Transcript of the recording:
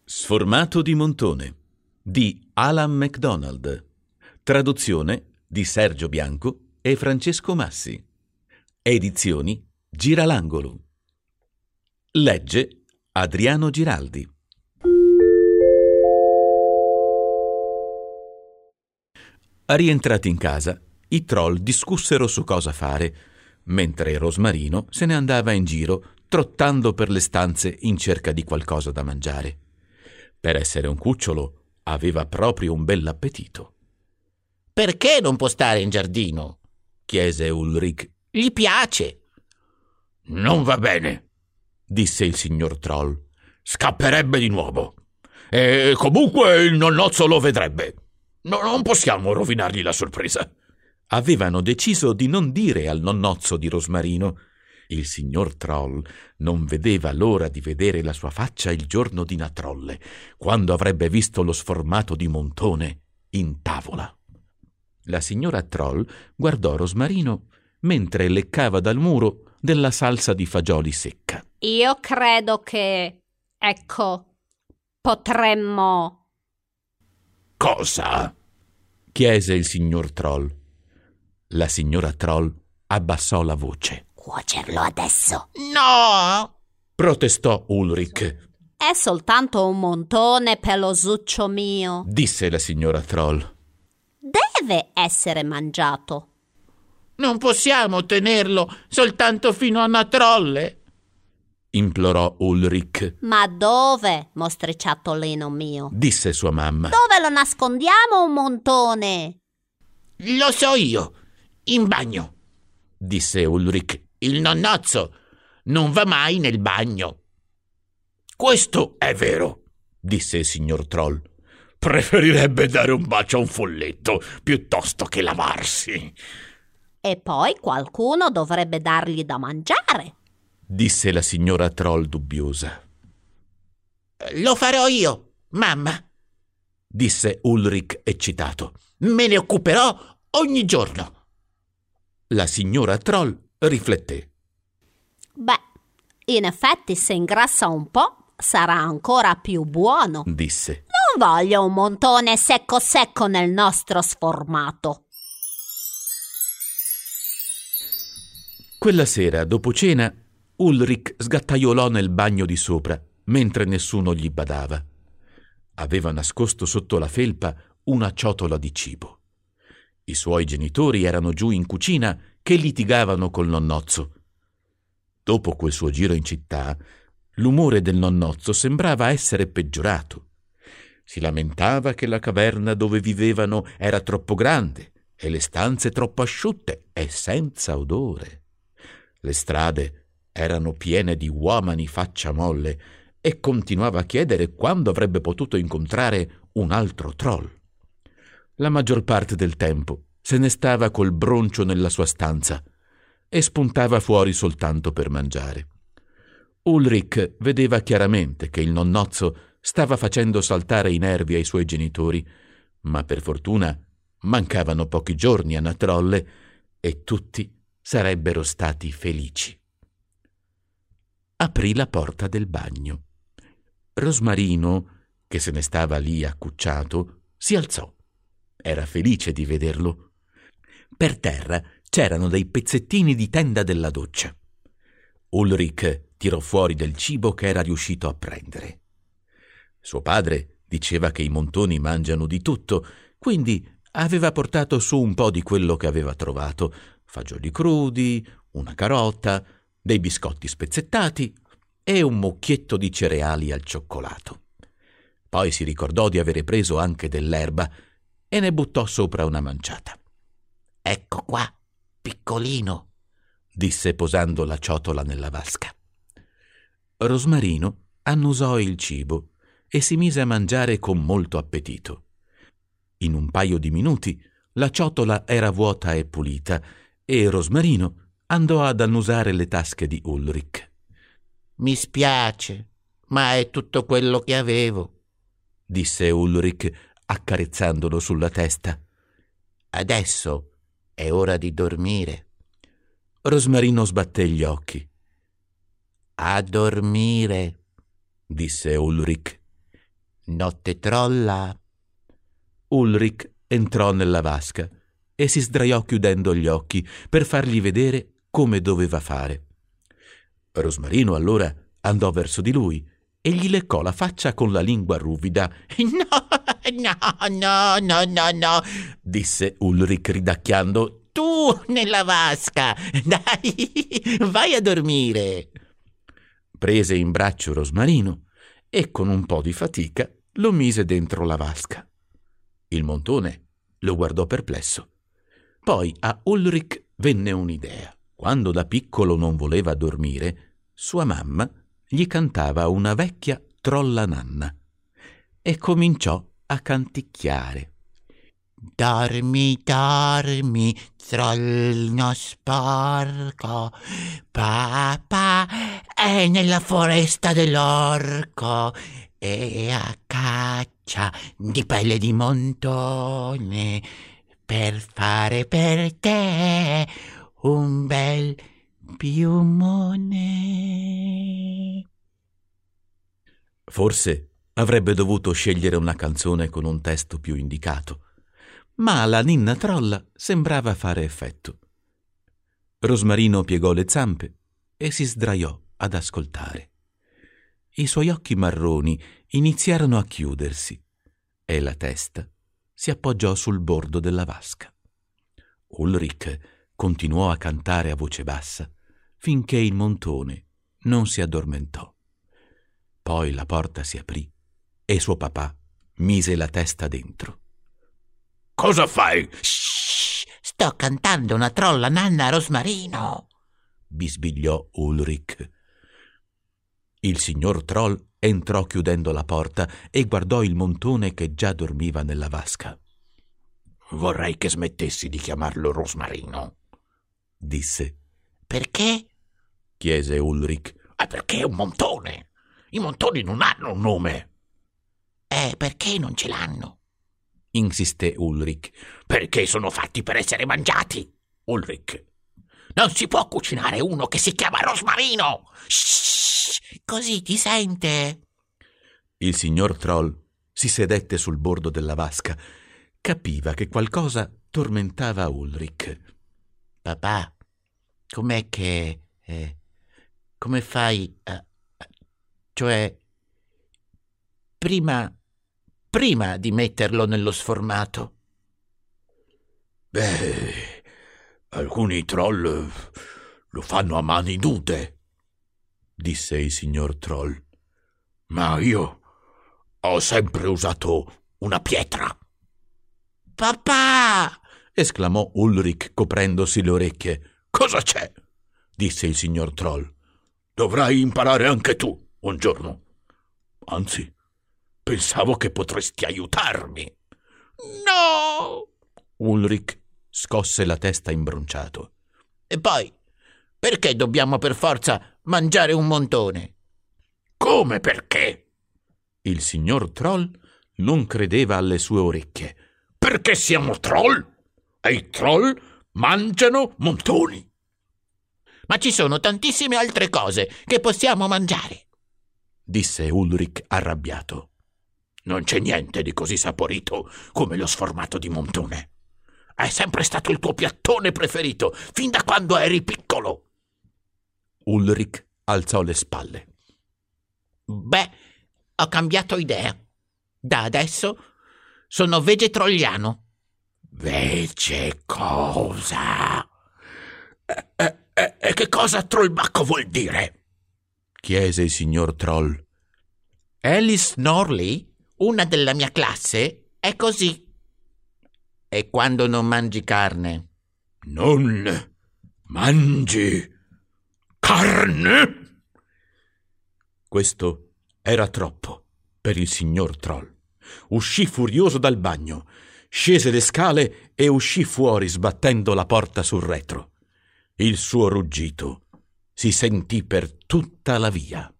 Sformato di Montone di Alan MacDonald. Traduzione di Sergio Bianco e Francesco Massi. Edizioni Giralangolo. Legge Adriano Giraldi. Rientrati in casa, i troll discussero su cosa fare, mentre Rosmarino se ne andava in giro trottando per le stanze in cerca di qualcosa da mangiare. Per essere un cucciolo aveva proprio un bell'appetito. «Perché non può stare in giardino?» chiese Ulrich. «Gli piace». «Non va bene», disse il signor Troll. «Scapperebbe di nuovo. E comunque il nonnozzo lo vedrebbe. Non possiamo rovinargli la sorpresa». Avevano deciso di non dire al nonnozzo di Rosmarino. Il signor Troll non vedeva l'ora di vedere la sua faccia il giorno di Natrolle, quando avrebbe visto lo sformato di Montone in tavola. La signora Troll guardò Rosmarino mentre leccava dal muro della salsa di fagioli secca. Io credo che, potremmo... «Cosa?» chiese il signor Troll. La signora Troll abbassò la voce. «Cuocerlo adesso?» «No!» protestò Ulrich. È soltanto un montone, pelosuccio mio. Disse la signora Troll. Deve essere mangiato. «Non possiamo tenerlo soltanto fino a Natrolle?» implorò Ulrich. Ma dove, mostriciattolino mio? Disse sua mamma. Dove lo nascondiamo un montone? «Lo so io, in bagno», disse Ulrich. «Il nonnozzo non va mai nel bagno». «Questo è vero», disse il signor Troll. «Preferirebbe dare un bacio a un folletto piuttosto che lavarsi». E poi qualcuno dovrebbe dargli da mangiare, disse la signora Troll dubbiosa. «Lo farò io, mamma», disse Ulrich eccitato. «Me ne occuperò ogni giorno». La signora Troll rifletté. Beh, in effetti se ingrassa un po' sarà ancora più buono, disse. Non voglio un montone secco secco nel nostro sformato. Quella sera, dopo cena, Ulrich sgattaiolò nel bagno di sopra, mentre nessuno gli badava. Aveva nascosto sotto la felpa una ciotola di cibo. I suoi genitori erano giù in cucina che litigavano col nonnozzo. Dopo quel suo giro in città, l'umore del nonnozzo sembrava essere peggiorato. Si lamentava che la caverna dove vivevano era troppo grande e le stanze troppo asciutte e senza odore. Le strade erano piene di uomini faccia molle e continuava a chiedere quando avrebbe potuto incontrare un altro troll. La maggior parte del tempo se ne stava col broncio nella sua stanza e spuntava fuori soltanto per mangiare. Ulrich vedeva chiaramente che il nonnozzo stava facendo saltare i nervi ai suoi genitori, ma per fortuna mancavano pochi giorni a Natrolle e tutti sarebbero stati felici. Aprì la porta del bagno. Rosmarino, che se ne stava lì accucciato, si alzò. Era felice di vederlo. Per terra c'erano dei pezzettini di tenda della doccia. Ulrich tirò fuori del cibo che era riuscito a prendere. Suo padre diceva che i montoni mangiano di tutto, quindi aveva portato su un po' di quello che aveva trovato: fagioli crudi, una carota, dei biscotti spezzettati e un mucchietto di cereali al cioccolato. Poi si ricordò di avere preso anche dell'erba e ne buttò sopra una manciata. «Ecco qua, piccolino», disse posando la ciotola nella vasca. Rosmarino annusò il cibo e si mise a mangiare con molto appetito. In un paio di minuti la ciotola era vuota e pulita e Rosmarino andò ad annusare le tasche di Ulrich. «Mi spiace, ma è tutto quello che avevo», disse Ulrich accarezzandolo sulla testa. «Adesso è ora di dormire». Rosmarino sbatté gli occhi. «A dormire», disse Ulrich. Notte trolla. Ulrich entrò nella vasca e si sdraiò chiudendo gli occhi per fargli vedere come doveva fare. Rosmarino allora andò verso di lui e gli leccò la faccia con la lingua ruvida. No, Disse Ulrich ridacchiando. tu nella vasca. Dai, vai a dormire. Prese in braccio Rosmarino e con un po' di fatica lo mise dentro la vasca. Il montone lo guardò perplesso. Poi a Ulrich venne un'idea. Quando da piccolo non voleva dormire, sua mamma gli cantava una vecchia trolla nanna e cominciò a canticchiare. Dormi, dormi, trollino sporco, papà è nella foresta dell'orco e a caccia di pelle di montone per fare per te un bel piumone. Forse avrebbe dovuto scegliere una canzone con un testo più indicato, ma la ninna trolla sembrava fare effetto. Rosmarino piegò le zampe e si sdraiò ad ascoltare. I suoi occhi marroni iniziarono a chiudersi e la testa si appoggiò sul bordo della vasca. Ulrich continuò a cantare a voce bassa finché il montone non si addormentò. Poi la porta si aprì e suo papà mise la testa dentro. Cosa fai? Shh, sto cantando una trolla nanna a Rosmarino, bisbigliò Ulrich. Il signor Troll entrò chiudendo la porta e guardò il montone che già dormiva nella vasca. Vorrei che smettessi di chiamarlo Rosmarino, disse. Perché? Chiese Ulrich. Perché è un montone. I montoni non hanno un nome. Perché non ce l'hanno? Insisté Ulrich. Perché sono fatti per essere mangiati, Ulrich. Non si può cucinare uno che si chiama Rosmarino. Shh, così ti sente. Il signor Troll si sedette sul bordo della vasca. Capiva che qualcosa tormentava Ulrich. Papà, com'è che... come fai a... cioè... prima di metterlo nello sformato? Beh, alcuni troll lo fanno a mani nude, disse il signor Troll. Ma io ho sempre usato una pietra. Papà! Esclamò Ulrich coprendosi le orecchie. Cosa c'è? Disse il signor Troll. Dovrai imparare anche tu un giorno. Anzi, pensavo che potresti aiutarmi. No! Ulrich scosse la testa imbronciato. E poi, perché dobbiamo per forza mangiare un montone? Come perché? Il signor Troll non credeva alle sue orecchie. Perché siamo troll e i troll mangiano montoni. Ma ci sono tantissime altre cose che possiamo mangiare, disse Ulrich arrabbiato. Non c'è niente di così saporito come lo sformato di montone. È sempre stato il tuo piattone preferito, fin da quando eri piccolo. Ulrich alzò le spalle. Beh, ho cambiato idea. Da adesso sono vegetrolliano. Vege cosa? E che cosa trollbacco vuol dire? Chiese il signor Troll. Alice Norley, una della mia classe, è così. E quando non mangi carne? Non mangi carne? Questo era troppo per il signor Troll. Uscì furioso dal bagno, scese le scale e uscì fuori sbattendo la porta sul retro. Il suo ruggito si sentì per tutta la via.